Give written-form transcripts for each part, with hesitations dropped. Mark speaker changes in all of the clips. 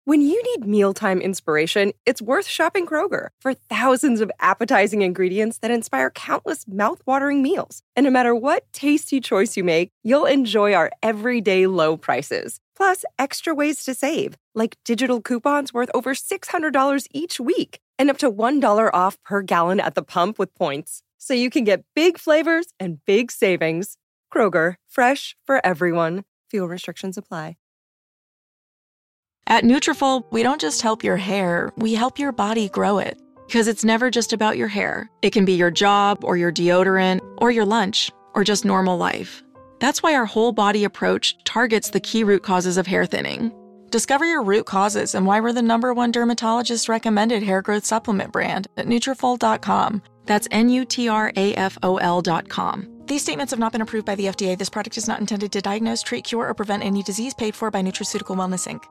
Speaker 1: When you need mealtime inspiration, it's worth shopping Kroger for thousands of appetizing ingredients that inspire countless mouth-watering meals. And no matter what tasty choice you make, you'll enjoy our everyday low prices. Plus, extra ways to save, like digital coupons worth over $600 each week and up to $1 off per gallon at the pump with points. So you can get big flavors and big savings. Kroger, fresh for everyone. Fuel restrictions apply.
Speaker 2: At Nutrafol, we don't just help your hair, we help your body grow it. Because it's never just about your hair. It can be your job, or your deodorant, or your lunch, or just normal life. That's why our whole body approach targets the key root causes of hair thinning. Discover your root causes and why we're the #1 dermatologist recommended hair growth supplement brand at Nutrafol.com. That's Nutrafol.com. These statements have not been approved by the FDA. This product is not intended to diagnose, treat, cure, or prevent any disease. Paid for by Nutraceutical Wellness, Inc.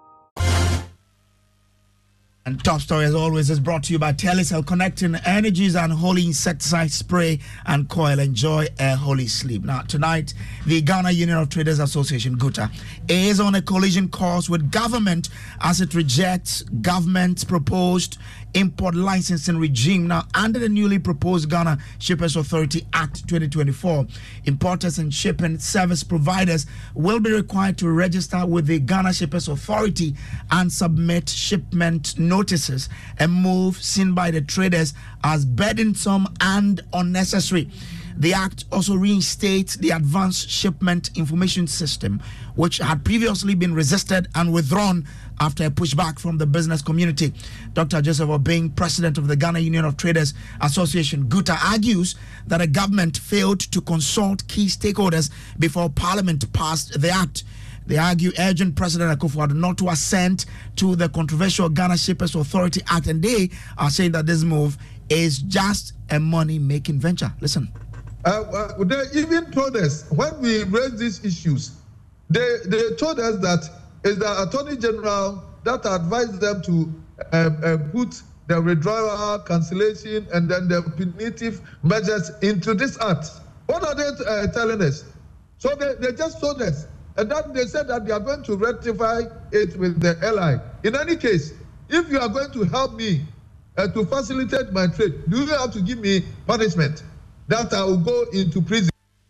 Speaker 3: And Top Story, as always, is brought to you by Telecel, connecting energies and holy insecticide spray and coil. Enjoy a holy sleep. Now, tonight, the Ghana Union of Traders Association, GUTA, is on a collision course with government as it rejects government's proposed import licensing regime. Now, under the newly proposed Ghana Shippers Authority Act 2024, importers and shipping service providers will be required to register with the Ghana Shippers Authority and submit shipment notices, a move seen by the traders as burdensome and unnecessary. The act also reinstates the Advanced Shipment Information System, which had previously been resisted and withdrawn after a pushback from the business community. Dr. Joseph Obeng, president of the Ghana Union of Traders Association, GUTA, argues that the government failed to consult key stakeholders before Parliament passed the act. They argue urging President Akufo-Addo not to assent to the controversial Ghana Shippers Authority Act, and they are saying that this move is just a money-making venture. Listen.
Speaker 4: They even told us, when we raised these issues, they told us that it's the Attorney General that advised them to put the withdrawal, cancellation, and then the punitive measures into this act. What are they telling us? So they just told us, and then they said that they are going to rectify it with the LI. In any case, if you are going to help me to facilitate my trade, do you have to give me punishment that I will go into prison?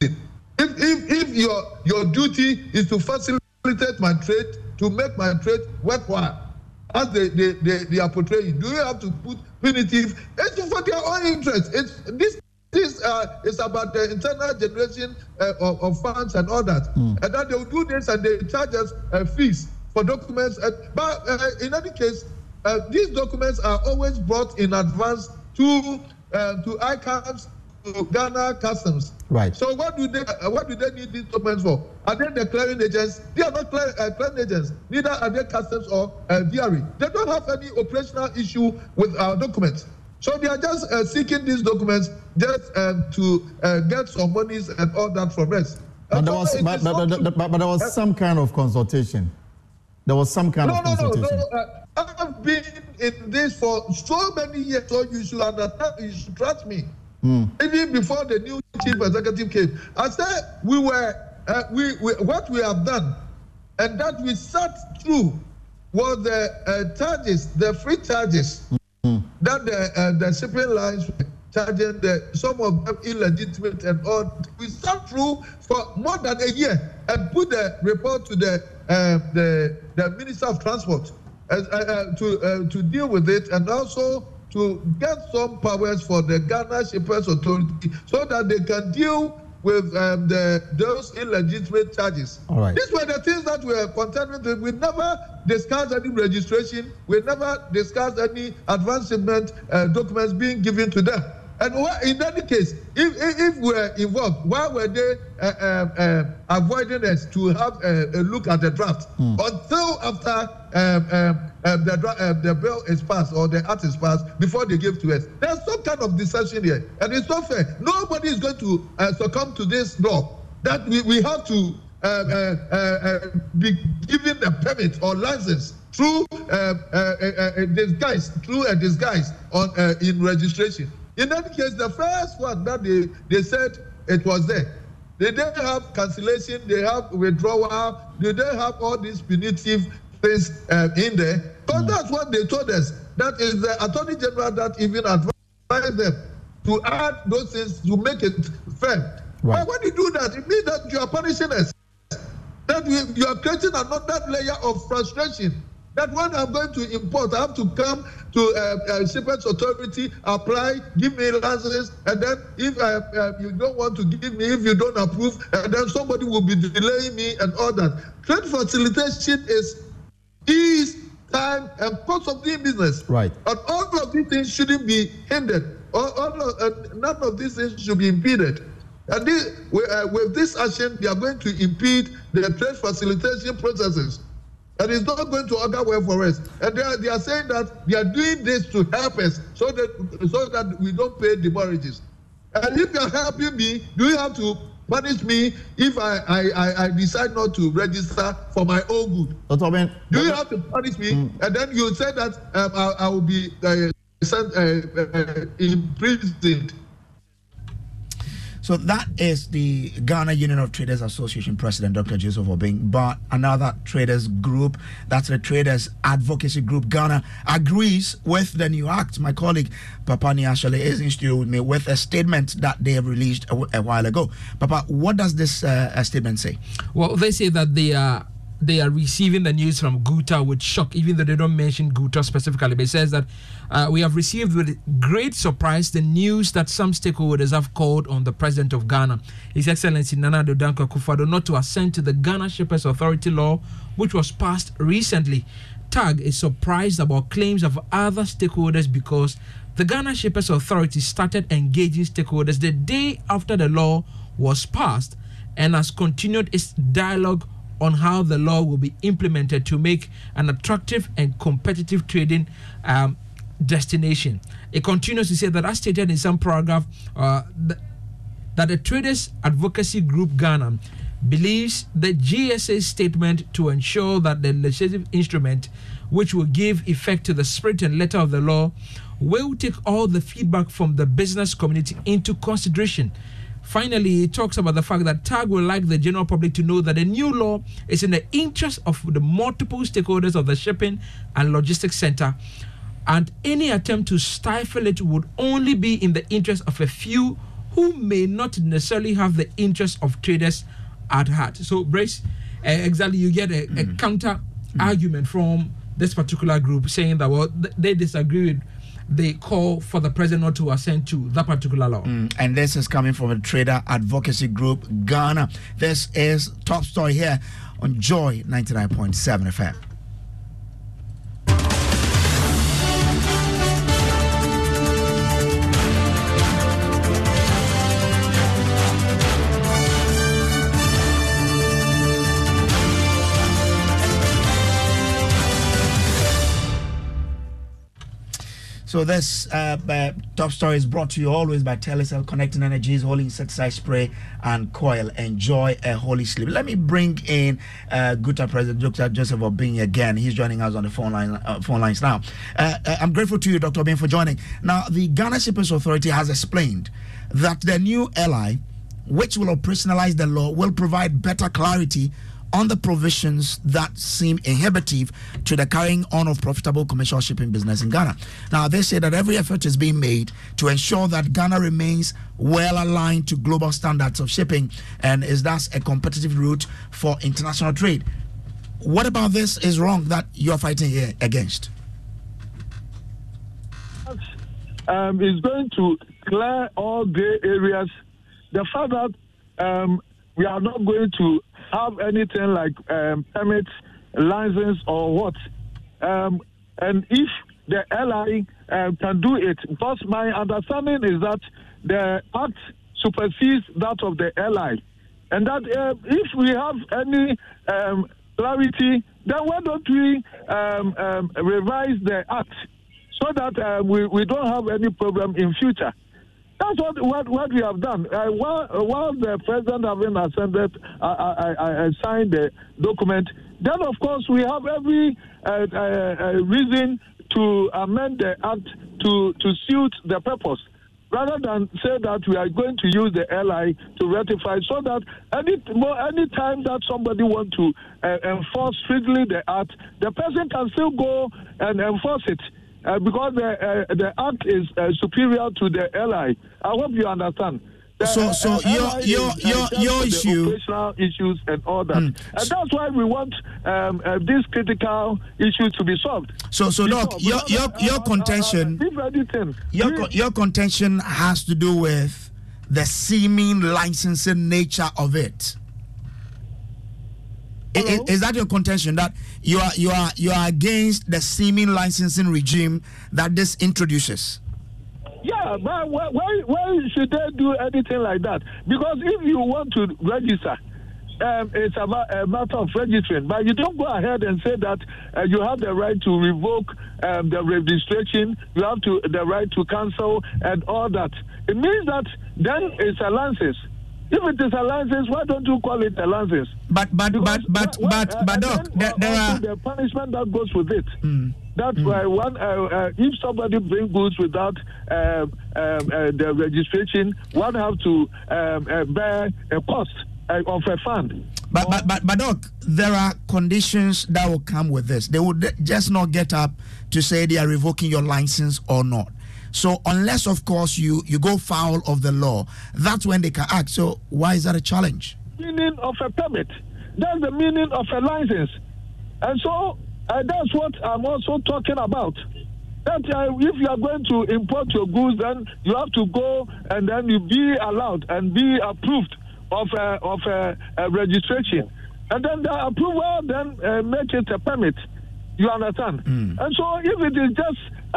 Speaker 4: If your duty is to facilitate my trade, to make my trade worthwhile, as they are portraying, do you have to put punitive? It's for their own interest. This is about the internal generation of funds and all that. And then they will do this and they charge us fees for documents. But in any case, these documents are always brought in advance to ICANNs, to Ghana Customs.
Speaker 3: Right.
Speaker 4: So what do they need these documents for? Are they the clearing agents? They are not clearing agents. Neither are they customs or DRE. They don't have any operational issue with our documents. So they are just seeking these documents just to get some monies and all that from us.
Speaker 5: But there was some kind of consultation. There was some kind of consultation.
Speaker 4: No. I've been in this for so many years, so you should understand, you should trust me. Even before the new chief executive came, I said what we have done, and that we sat through was the charges, the free charges that the shipping lines were charging, some of them illegitimate and all. We sat through for more than a year and put the report to the Minister of Transport to deal with it, and also to get some powers for the Ghana Shippers Authority so that they can deal with those illegitimate charges.
Speaker 5: All right. These
Speaker 4: were the things that we were contending with. We never discussed any registration. We never discussed any advancement documents being given to them. And in any case, if we're involved, why were they avoiding us to have a look at the draft until after the bill is passed or the act is passed before they give to us? There's some kind of deception here, and it's not fair. Nobody is going to succumb to this law that we have to be given a permit or license through a disguise on in registration. In any case, the first one that they said it was there. They didn't have cancellation, they have withdrawal, they didn't have all these punitive things in there. Because that's what they told us. That is the Attorney General that even advised them to add those things to make it fair. Right. But when you do that, it means that you are punishing us. That you are creating another layer of frustration. That when I'm going to import, I have to come to Shipments Authority, apply, give me license, and then if you don't want to give me, if you don't approve, and then somebody will be delaying me and all that. Trade facilitation is ease, time, and cost of doing business.
Speaker 5: Right.
Speaker 4: And all of these things shouldn't be hindered. None of these things should be impeded. And with this action, they are going to impede the trade facilitation processes. And it's not going to augur well for us. And they are saying that they are doing this to help us so that we don't pay demurrages. And if you are helping me, do you have to punish me if I decide not to register for my own good? Do you have to punish me? And then you say that I will be imprisoned.
Speaker 3: So that is the Ghana Union of Traders Association President, Dr. Joseph Obeng. But another traders group, that's the Traders Advocacy Group Ghana, agrees with the new act. My colleague Papani actually is in studio with me with a statement that they have released a while ago. Papa, what does this statement say?
Speaker 6: Well, they say that they are receiving the news from GUTA with shock, even though they don't mention GUTA specifically. But it says that we have received with great surprise the news that some stakeholders have called on the President of Ghana, His Excellency Nana Addo Dankwa Akufo-Addo, not to assent to the Ghana Shippers Authority law, which was passed recently. TAG is surprised about claims of other stakeholders because the Ghana Shippers Authority started engaging stakeholders the day after the law was passed and has continued its dialogue on how the law will be implemented to make an attractive and competitive trading destination. It continues to say that, as stated in some paragraph, that the Traders Advocacy Group Ghana believes the GSA's statement to ensure that the legislative instrument, which will give effect to the spirit and letter of the law, will take all the feedback from the business community into consideration. Finally, it talks about the fact that TAG would like the general public to know that the new law is in the interest of the multiple stakeholders of the shipping and logistics sector, and any attempt to stifle it would only be in the interest of a few who may not necessarily have the interest of traders at heart. So, Brace, exactly, you get a counter argument from this particular group saying that, well, they disagree with the call for the president not to assent to that particular law.
Speaker 3: And this is coming from a Trader Advocacy Group Ghana. This is Top Story here on Joy 99.7 FM. So this Top Story is brought to you always by Telecel, connecting energies, holy insecticide spray and coil. Enjoy a holy sleep. Let me bring in GUTA President Dr. Joseph Obeng again. He's joining us on the phone lines now. I'm grateful to you, Dr. Obeng, for joining. Now, the Ghana Shippers Authority has explained that the new LI, which will operationalize the law, will provide better clarity on the provisions that seem inhibitive to the carrying on of profitable commercial shipping business in Ghana. Now, they say that every effort is being made to ensure that Ghana remains well aligned to global standards of shipping and is thus a competitive route for international trade. What about this is wrong that you're fighting here against?
Speaker 7: It's going to clear all gray areas. The fact that we are not going to have anything like permits, license, or what. And if the LI can do it, because my understanding is that the Act supersedes that of the LI. And that if we have any clarity, then why don't we revise the Act so that we don't have any problem in future? That's what we have done. While the president having ascended, I signed the document, then of course we have every reason to amend the act to suit the purpose. rather than say that we are going to use the LI to rectify, so that any time that somebody wants to enforce strictly the act, the person can still go and enforce it because the act is superior to the LI. I hope you understand.
Speaker 3: So your issue,
Speaker 7: operational issues and all that, and that's why we want these critical issues to be solved.
Speaker 3: So Doc, your contention, your contention has to do with the seeming licensing nature of it. Is that your contention, that you are against the seeming licensing regime that this introduces?
Speaker 7: Yeah, but why should they do anything like that? Because if you want to register, it's a matter of registering. But you don't go ahead and say that you have the right to revoke the registration, you have the right to cancel and all that. It means that then it's a license. If it is a license, why don't you call it a license?
Speaker 3: But Doc, there are
Speaker 7: the punishment that goes with it. That's why if somebody brings goods without the registration, one have to bear a cost of a fund.
Speaker 3: But Doc, there are conditions that will come with this. They would just not get up to say they are revoking your license or not. So unless, of course, you go foul of the law, that's when they can act. So why is that a challenge?
Speaker 7: Meaning of a permit. That's the meaning of a license. And so that's what I'm also talking about. That if you are going to import your goods, then you have to go and then you be allowed and be approved of a registration. And then the approval then make it a permit. You understand? And so if it is just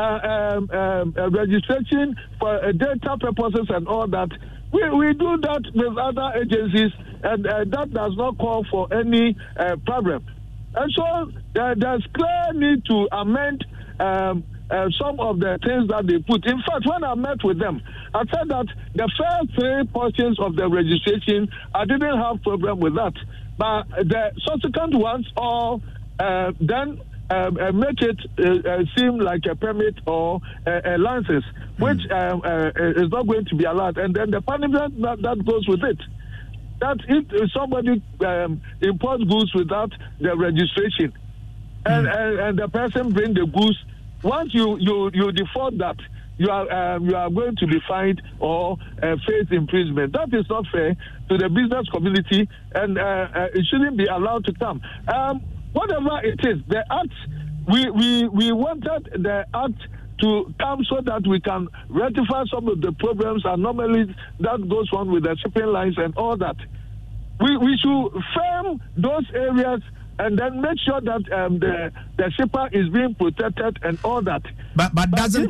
Speaker 7: a registration for data purposes and all that, we do that with other agencies, and that does not call for any problem. And so there's clear need to amend some of the things that they put. In fact, when I met with them, I said that the first 3 portions of the registration, I didn't have problem with that. But the subsequent ones all then make it seem like a permit or a license, which is not going to be allowed. And then the punishment that goes with it. That if somebody imports goods without the registration, and the person brings the goods, once you default that, you are going to be fined or face imprisonment. That is not fair to the business community, and it shouldn't be allowed to come. Whatever it is, the act, we wanted the act to come so that we can rectify some of the problems and anomalies that goes on with the shipping lines and all that. We should firm those areas and then make sure that the shipper is being protected and all that.
Speaker 3: But doesn't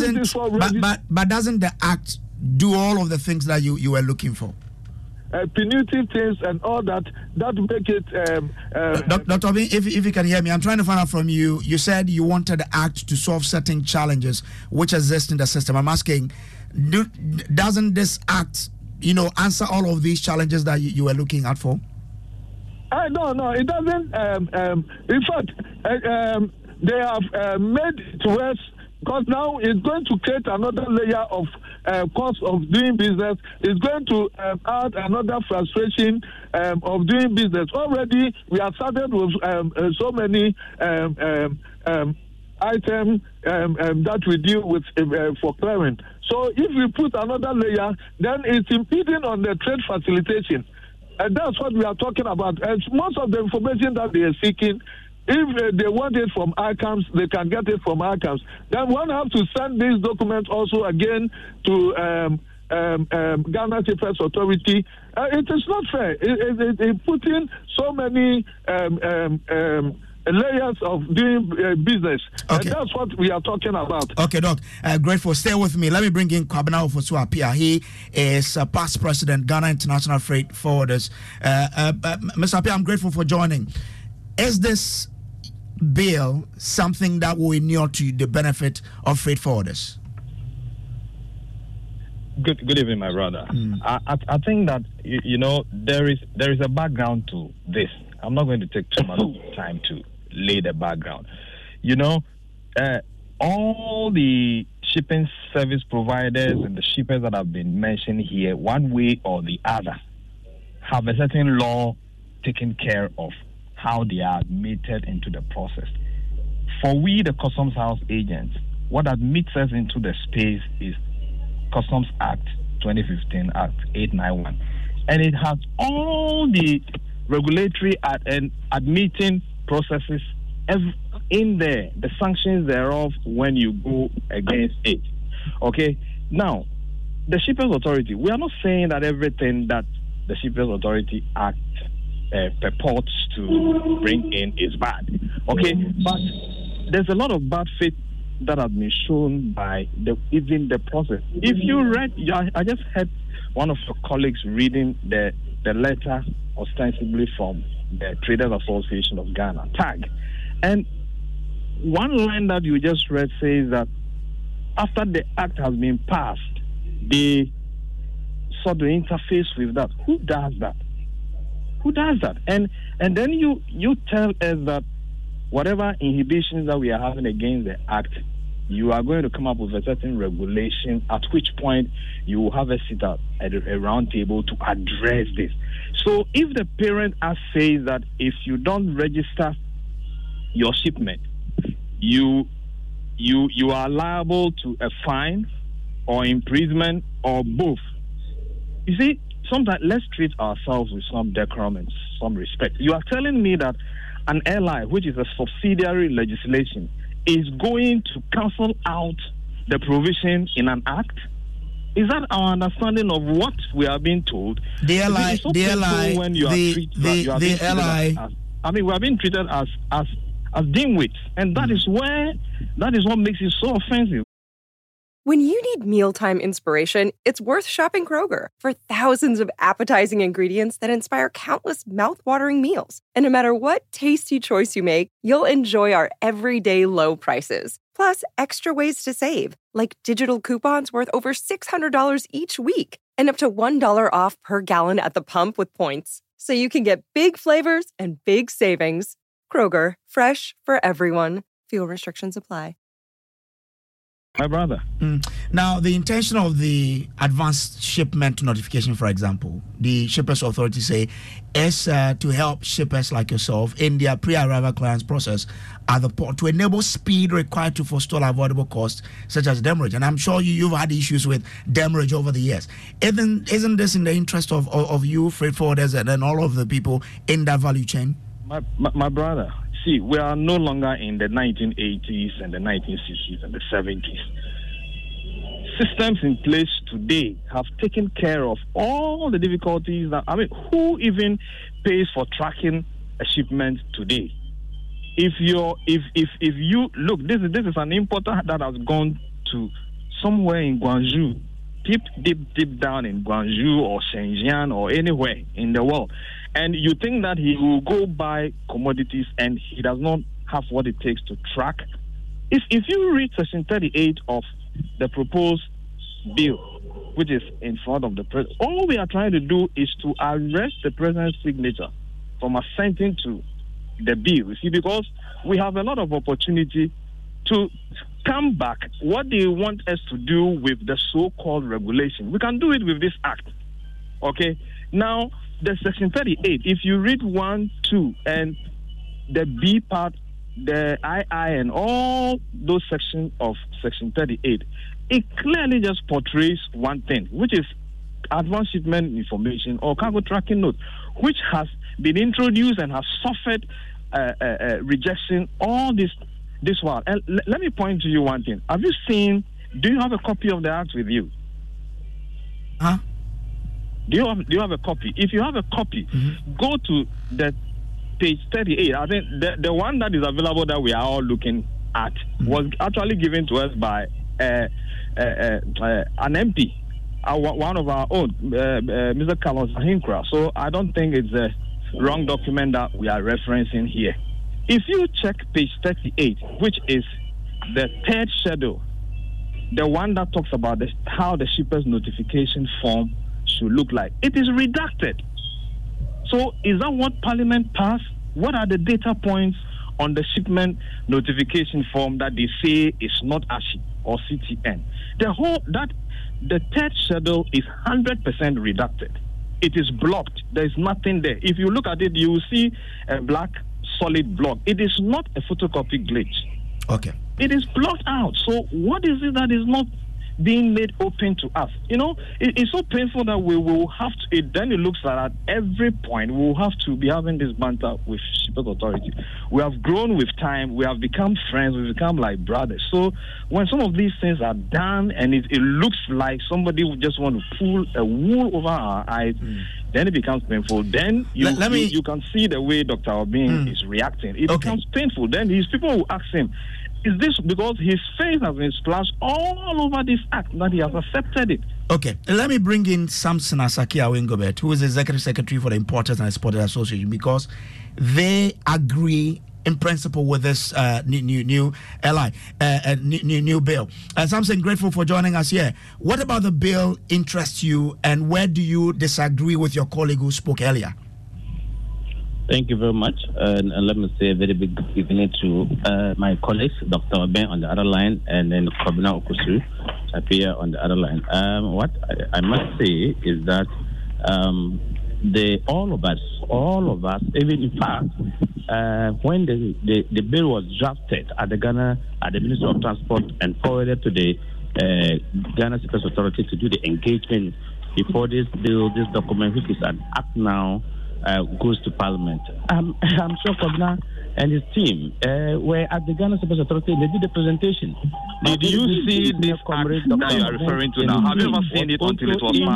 Speaker 3: the act do all of the things that you were looking for?
Speaker 7: Punitive things and all that make it.
Speaker 3: Dr. Obin, if you can hear me, I'm trying to find out from you. You said you wanted the act to solve certain challenges which exist in the system. I'm asking, doesn't this act, answer all of these challenges that you were looking out for?
Speaker 7: No, it doesn't. In fact, they have made it worse, because now it's going to create another layer of cost of doing business. It's going to add another frustration of doing business. Already, we have started with so many items that we deal with for clearing. So if we put another layer, then it's impeding on the trade facilitation. And that's what we are talking about. And most of the information that they are seeking, if they want it from ICAMS, they can get it from ICAMS. Then one have to send these documents also again to Ghana Shippers Authority. It is not fair. It putting so many layers of doing business.
Speaker 3: Okay.
Speaker 7: And that's what we are talking about.
Speaker 3: Okay, Doc. Grateful. Stay with me. Let me bring in Kwabena Ofosu-Appiah. He is past president, Ghana International Freight Forwarders. Mr. Appiah, I'm grateful for joining. Is this bill something that will inure to the benefit of freight forwarders?
Speaker 8: Good evening, my brother. I think that there is a background to this. I'm not going to take too much time to lay the background. All the shipping service providers and the shippers that have been mentioned here, one way or the other, have a certain law taking care of how they are admitted into the process. For we, the Customs House agents, what admits us into the space is Customs Act 2015, Act 891. And it has all the regulatory and admitting processes in there, the sanctions thereof when you go against it. Okay? Now, the Shippers Authority, we are not saying that everything that the Shippers Authority Act purports to bring in is bad. Okay? But there's a lot of bad faith that has been shown by even the process. If you read, I just heard one of your colleagues reading the letter ostensibly from the Traders Association of Ghana, TAG. And one line that you just read says that after the act has been passed, they sort of interface with that. Who does that? Who does that? And then you tell us that whatever inhibitions that we are having against the act, you are going to come up with a certain regulation, at which point you will have a sit at a round table to address this. So if the parent says that if you don't register your shipment, you are liable to a fine or imprisonment or both. You see, sometimes let's treat ourselves with some decorum and some respect. You are telling me that an airline, which is a subsidiary legislation, is going to cancel out the provision in an act? Is that our understanding of what we are being told? We are being treated as dimwits, and that is what makes it so offensive.
Speaker 1: When you need mealtime inspiration, it's worth shopping Kroger for thousands of appetizing ingredients that inspire countless mouth-watering meals. And no matter what tasty choice you make, you'll enjoy our everyday low prices. Plus, extra ways to save, like digital coupons worth over $600 each week and up to $1 off per gallon at the pump with points. So you can get big flavors and big savings. Kroger, fresh for everyone. Fuel restrictions apply.
Speaker 8: My brother.
Speaker 3: Now, the intention of the advanced shipment notification, for example, the Shippers Authority say, is to help shippers like yourself in their pre-arrival clearance process at the port to enable speed required to forestall avoidable costs such as demurrage. And I'm sure you've had issues with demurrage over the years. Isn't this in the interest of you, freight forwarders, and all of the people in that value chain?
Speaker 8: My brother. See, we are no longer in the 1980s and the 1960s and the 70s. Systems in place today have taken care of all the difficulties who even pays for tracking a shipment today? If you look, this is an importer that has gone to somewhere in Guangzhou, deep down in Guangzhou or Shenzhen or anywhere in the world. And you think that he will go buy commodities and he does not have what it takes to track? If you read Section 38 of the proposed bill, which is in front of the president, all we are trying to do is to arrest the president's signature from assenting to the bill. You see, because we have a lot of opportunity to come back what they want us to do with the so-called regulation. We can do it with this act. Okay? Now, the Section 38, if you read 1, 2, and the B part, the II, and all those sections of Section 38, it clearly just portrays one thing, which is advanced shipment information or cargo tracking note, which has been introduced and has suffered rejection all this while. And let me point to you one thing. Do you have a copy of the act with you?
Speaker 3: Huh?
Speaker 8: Do you have a copy? If you have a copy, go to the page 38. I think the one that is available that we are all looking at was actually given to us by an MP, one of our own, Mr. Carlos Ahinkra. So I don't think it's a wrong document that we are referencing here. If you check page 38, which is the third schedule, the one that talks about how the shipper's notification form should look like, it is redacted. So is that what Parliament passed? What are the data points on the shipment notification form that they say is not ASHI or CTN. The third schedule is 100% redacted. It is blocked. There is nothing there. If you look at it, you will see a black solid block. It is not a photocopy glitch.
Speaker 3: Okay.
Speaker 8: It is blocked out. So what is it that is not being made open to us? It's so painful that we will have to. Then it looks like at every point we will have to be having this banter with Shippers Authority. We have grown with time. We have become friends. We've become like brothers. So when some of these things are done and it looks like somebody would just want to pull a wool over our eyes, then it becomes painful. Then you can see the way Dr. Obeng is reacting. It becomes painful. Then his people will ask him, is this because his face has been splashed all over this act that he has accepted it?
Speaker 3: Okay, let me bring in Samson Asaki Awengobet, who is the Executive Secretary for the Importers and Exporters Association, because they agree in principle with this new bill. Samson, grateful for joining us here. What about the bill interests you, and where do you disagree with your colleague who spoke earlier?
Speaker 9: Thank you very much. And let me say a very big good evening to my colleagues, Dr. Obeng on the other line, and then Kobina Okusu appear on the other line. What I must say is that all of us, even in fact, when the bill was drafted at the Ministry of Transport and forwarded to the Ghana Shippers Authority to do the engagement before this document, which is an act now, goes to Parliament. I'm sure Kobina and his team were at the Ghana Shippers Authority and they did the presentation.
Speaker 8: Did you see this act that you are referring to now? Have you ever seen it until it was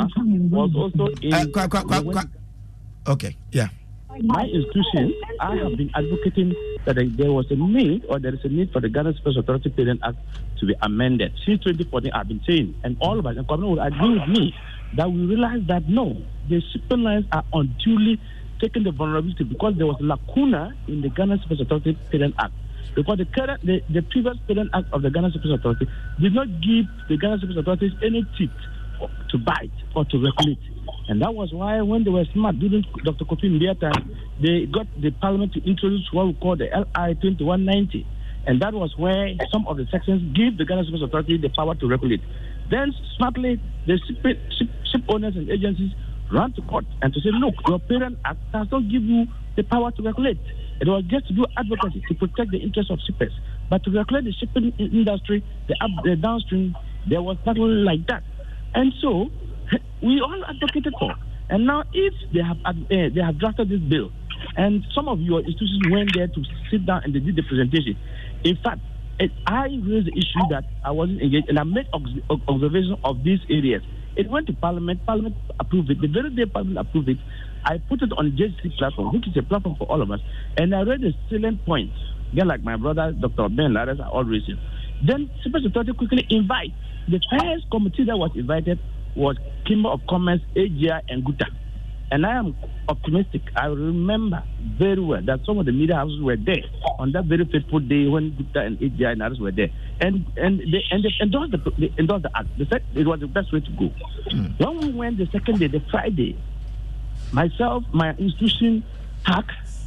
Speaker 8: passed?
Speaker 3: Okay, yeah.
Speaker 9: My institution, I have been advocating that there was a need, or there is a need for the Ghana Shippers Authority Parent Act to be amended. Since 2014, I've been saying, and all of us, and Kobina will agree with me, that we realize that no, the shipping lines are unduly taking the vulnerability because there was a lacuna in the Ghana Shippers Authority Parent Act. Because the previous Parent Act of the Ghana Shippers Authority did not give the Ghana Shippers Authorities any teeth to bite or to regulate. And that was why when they were smart during Dr. Kofi Mbia time, they got the Parliament to introduce what we call the LI 2190. And that was where some of the sections give the Ghana Shippers Authority the power to regulate. Then smartly, the ship owners and agencies ran to court and to say, look, your Parent Act does not give you the power to regulate. It was just to do advocacy to protect the interests of shippers. But to regulate the shipping industry, the downstream, there was nothing like that. And so, we all advocated for. And now if they have drafted this bill, and some of your institutions went there to sit down and they did the presentation. In fact, I raised the issue that I wasn't engaged, and I made observation of these areas. It went to Parliament. Parliament approved it. The very day Parliament approved it, I put it on the JCC platform, which is a platform for all of us, and I read the salient points. Again, like my brother, Dr. Ben Lares, are all raising. Then Shippers Authority quickly invite. The first committee that was invited was Chamber of Commerce, AGI, and GUTA. And I am optimistic. I remember very well that some of the media houses were there on that very fateful day when GUTA and AGI and others were there. And they endorsed the act. They said it was the best way to go. When we went the second day, the Friday, myself, my institution, HAC,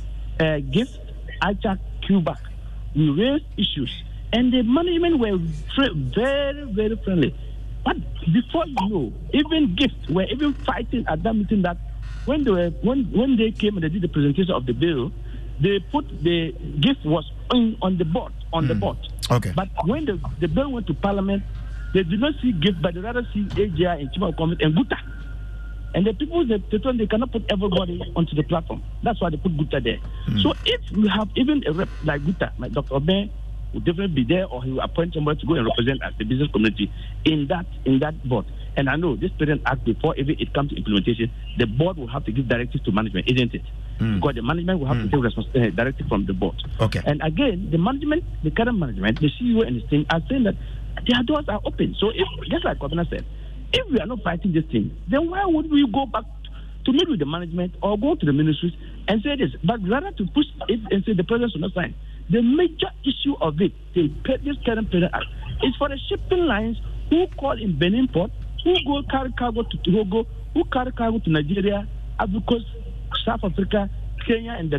Speaker 9: GIFT, ICHAC, QBAC, we raised issues. And the management were very, very friendly. But before you know, even GIFT were even fighting at that meeting that when they came and they did the presentation of the bill, they put the GIFT was on the board.
Speaker 3: Okay.
Speaker 9: But when the bill went to Parliament, they did not see GIFT, but they rather see AGI and Chamber of Commerce and GUTA. And the people they told they cannot put everybody onto the platform. That's why they put GUTA there. So if you have even a rep like GUTA, like Dr. Obeng, will definitely be there, or he will appoint somebody to go and represent us, the business community, in that board. And I know this Parent Act, before even it comes to implementation, the board will have to give directives to management, isn't it? Because the management will have to take directive from the board.
Speaker 3: Okay.
Speaker 9: And again, the management, the current management, the CEO and his team are saying that their doors are open. So if, just like Governor said, if we are not fighting this thing, then why would we go back to meet with the management or go to the ministries and say this? But rather to push it and say the president should not sign. The major issue of it, this current Parent Act, is for the shipping lines who call in Benin Port, who go carry cargo to Togo, who carry cargo to Nigeria, Africa, South Africa, Kenya, and the rest.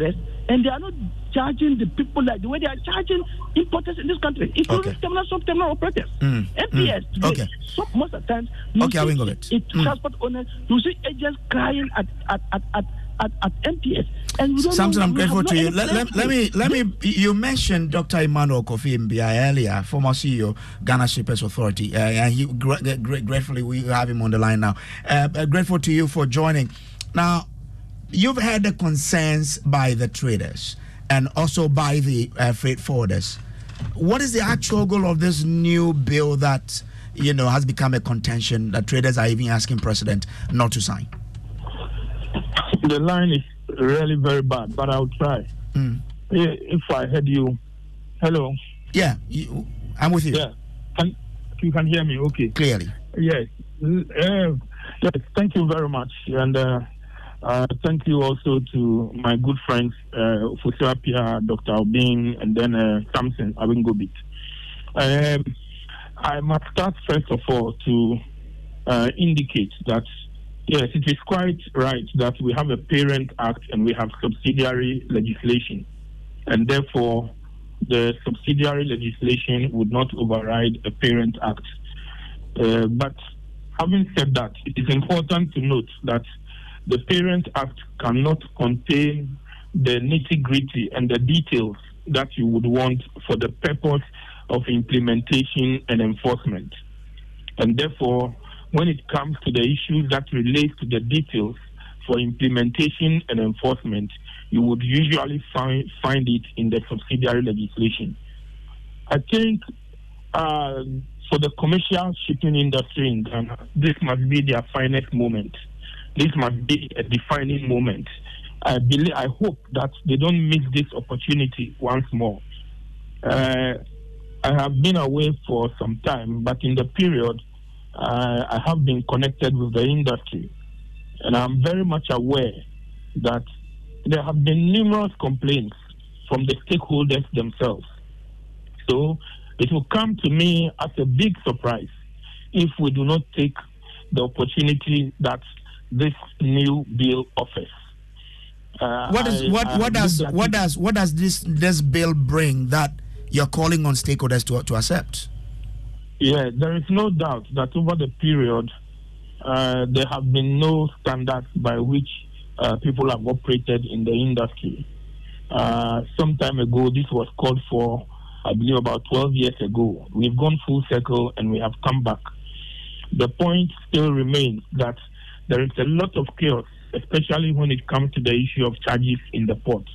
Speaker 9: and they are not charging the people like the way they are charging importers in this country, including terminal operators. MPS today,
Speaker 3: Okay.
Speaker 9: Most of the times, transport owners, you see agents crying at MPS. And
Speaker 3: Something I'm grateful to you. Let me. You mentioned Dr. Emmanuel Kofi Mbia earlier, former CEO, Ghana Shippers Authority, and he gratefully we have him on the line now. Grateful to you for joining. Now, you've heard the concerns by the traders and also by the freight forwarders. What is the actual goal of this new bill that has become a contention that traders are even asking President not to sign?
Speaker 10: The line is really very bad, but I'll try. If I heard you, hello.
Speaker 3: Yeah, I'm with you.
Speaker 10: Yeah, you can hear me, okay?
Speaker 3: Clearly.
Speaker 10: Yes. Yes. Thank you very much, and thank you also to my good friends, Fusiapia, Dr. Obin, and then Samson Abingobit. I must start first of all to indicate that yes, it is quite right that we have a Parent Act and we have subsidiary legislation, and therefore the subsidiary legislation would not override a Parent Act. But having said that, it is important to note that the Parent Act cannot contain the nitty-gritty and the details that you would want for the purpose of implementation and enforcement. And therefore, when it comes to the issues that relate to the details for implementation and enforcement, you would usually find it in the subsidiary legislation. I think for the commercial shipping industry in Ghana, this must be their finest moment. This must be a defining moment. I hope that they don't miss this opportunity once more. I have been away for some time, but in the period, I have been connected with the industry, and I'm very much aware that there have been numerous complaints from the stakeholders themselves. So it will come to me as a big surprise if we do not take the opportunity that this new bill offers.
Speaker 3: What does this bill bring that you're calling on stakeholders to accept?
Speaker 10: Yeah, there is no doubt that over the period, there have been no standards by which people have operated in the industry. Some time ago, this was called for, I believe, about 12 years ago. We've gone full circle and we have come back. The point still remains that there is a lot of chaos, especially when it comes to the issue of charges in the port.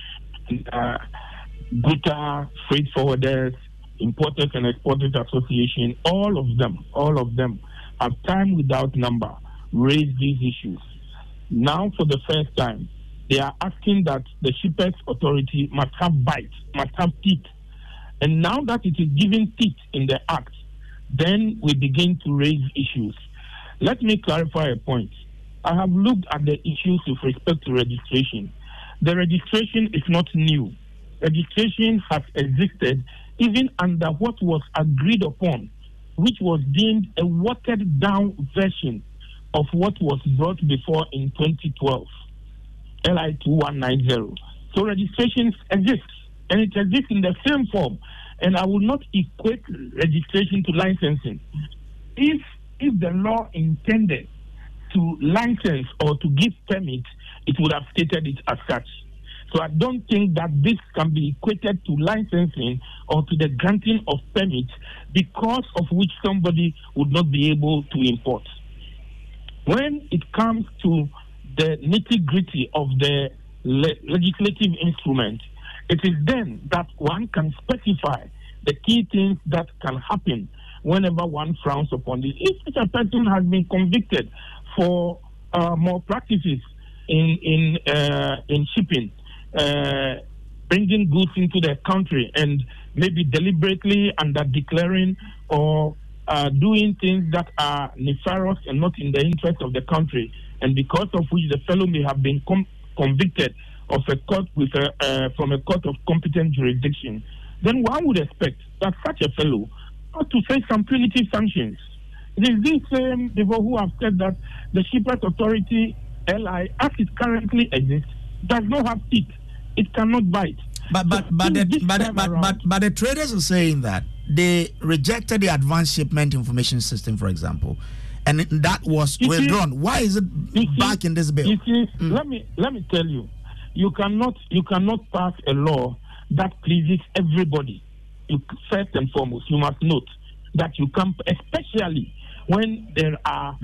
Speaker 10: GUTA, freight forwarders, Importers and Exporters Association, all of them have time without number raised these issues. Now, for the first time, they are asking that the Shippers Authority must have bites, must have teeth. And now that it is given teeth in the Act, then we begin to raise issues. Let me clarify a point. I have looked at the issues with respect to registration. The registration is not new. Registration has existed even under what was agreed upon, which was deemed a watered-down version of what was brought before in 2012, LI 2190. So registrations exist, and it exists in the same form. And I will not equate registration to licensing. If the law intended to license or to give permit, it would have stated it as such. So I don't think that this can be equated to licensing or to the granting of permits because of which somebody would not be able to import. When it comes to the nitty-gritty of the legislative instrument, it is then that one can specify the key things that can happen whenever one frowns upon this. If such a person has been convicted for more practices in shipping, bringing goods into the country and maybe deliberately under declaring or doing things that are nefarious and not in the interest of the country, and because of which the fellow may have been convicted of a court from a court of competent jurisdiction, then one would expect that such a fellow ought to face some punitive sanctions. It is these same people who have said that the Shippers Authority, LI, as it currently exists, does not have teeth. it cannot bite.
Speaker 3: But the traders are saying that they rejected the advanced shipment information system, for example, and that was withdrawn. Why is it back in this bill?
Speaker 10: You see, let me tell you, you cannot pass a law that pleases everybody. First and foremost, you must note that you can, especially when there are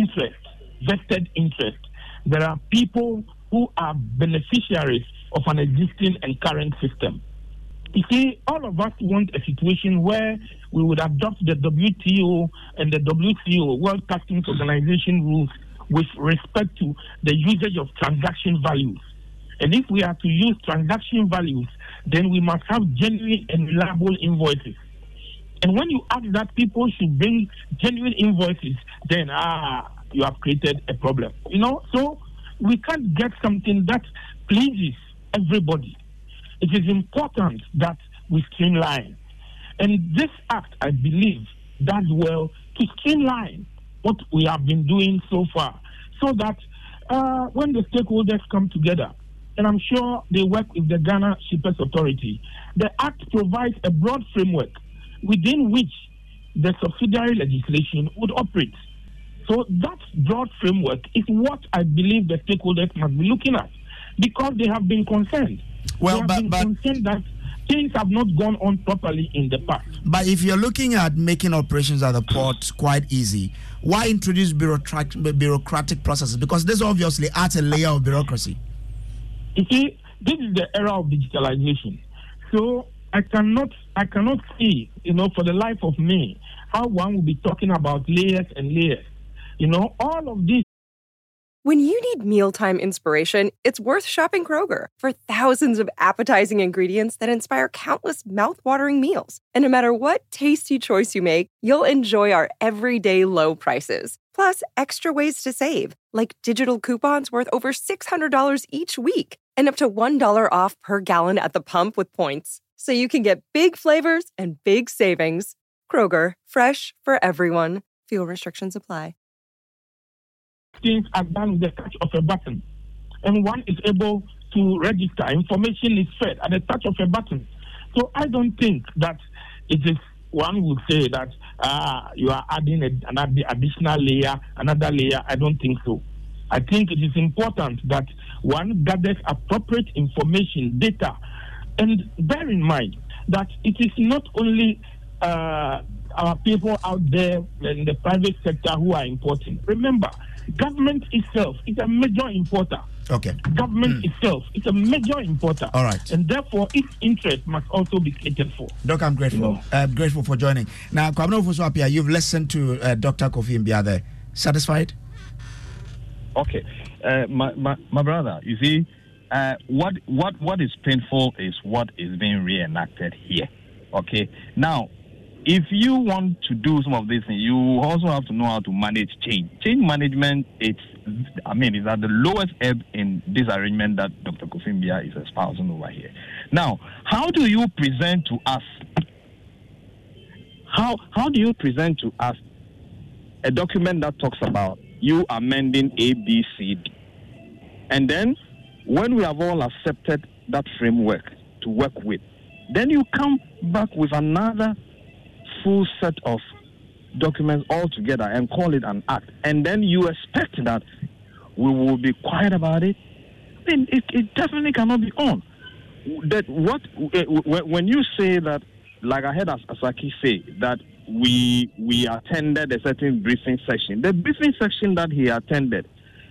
Speaker 10: vested interest. There are people who are beneficiaries of an existing and current system. You see, all of us want a situation where we would adopt the WTO and the WCO, World Customs Organization rules, with respect to the usage of transaction values. And if we are to use transaction values, then we must have genuine and reliable invoices. And when you ask that people should bring genuine invoices, then you have created a problem. So we can't get something that pleases everybody. It is important that we streamline. And this act, I believe, does well to streamline what we have been doing so far, so that when the stakeholders come together, and I'm sure they work with the Ghana Shippers Authority, the act provides a broad framework within which the subsidiary legislation would operate. So that broad framework is what I believe the stakeholders must be looking at, because they have been concerned. Concerned that things have not gone on properly in the past.
Speaker 3: But if you're looking at making operations at the port quite easy, why introduce bureaucratic processes? Because this obviously adds a layer of bureaucracy.
Speaker 10: You see, this is the era of digitalization. So I cannot see, for the life of me, how one will be talking about layers and layers. All of this.
Speaker 1: When you need mealtime inspiration, it's worth shopping Kroger for thousands of appetizing ingredients that inspire countless mouth-watering meals. And no matter what tasty choice you make, you'll enjoy our everyday low prices. Plus, extra ways to save, like digital coupons worth over $600 each week and up to $1 off per gallon at the pump with points. So you can get big flavors and big savings. Kroger, fresh for everyone. Fuel restrictions apply.
Speaker 10: Things are done with the touch of a button, and one is able to register. Information is fed at the touch of a button. So I don't think that it is, one would say that you are adding another additional layer, another layer. I don't think so. I think it is important that one gathers appropriate information, data, and bear in mind that it is not only our people out there in the private sector who are importing. Remember, government itself is a major importer.
Speaker 3: Okay.
Speaker 10: Government itself is a major importer.
Speaker 3: All right.
Speaker 10: And therefore, its interest must also be catered for.
Speaker 3: Doc, I'm grateful. Grateful for joining. Now, Kwabena Ofosu-Appiah, you've listened to Dr. Kofi Mbia there. Satisfied?
Speaker 8: Okay. My brother, you see, what is painful is what is being reenacted here. Okay. Now, if you want to do some of these things, you also have to know how to manage change. Change management, is at the lowest ebb in this arrangement that Dr. Kofi Mbia is espousing over here. Now, how do you present to us? How do you present to us a document that talks about you amending A, B, C, D? And then, when we have all accepted that framework to work with, then you come back with another full set of documents all together and call it an act, and then you expect that we will be quiet about it. Then it definitely cannot be on. That when you say that, like I heard Asaki say that we attended a certain briefing session. The briefing section that he attended,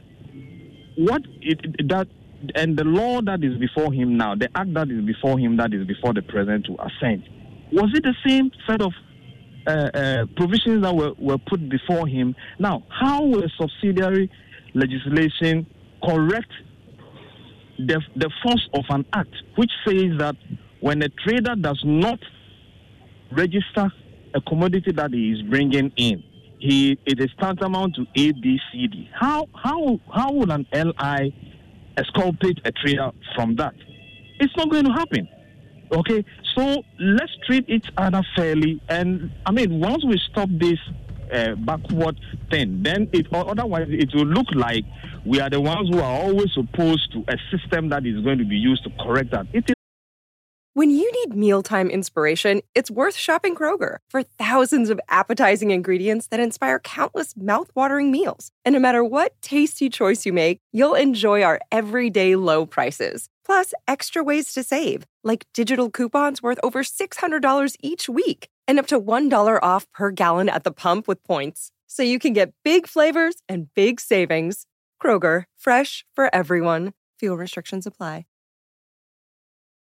Speaker 8: and the law that is before him now, the act that is before him, that is before the president to assent, was it the same set of provisions that were put before him? Now, how will subsidiary legislation correct the force of an act which says that when a trader does not register a commodity that he is bringing in, it is tantamount to A, B, C, D? How would an LI exculpate a trader from that? It's not going to happen. Okay, so let's treat each other fairly. And once we stop this backward thing. Then otherwise it will look like we are the ones who are always opposed to a system that is going to be used to correct that.
Speaker 1: When you need mealtime inspiration, it's worth shopping Kroger for thousands of appetizing ingredients that inspire countless mouth-watering meals. And no matter what tasty choice you make, you'll enjoy our everyday low prices. Plus, extra ways to save, like digital coupons worth over $600 each week and up to $1 off per gallon at the pump with points. So you can get big flavors and big savings. Kroger, fresh for everyone. Fuel restrictions apply.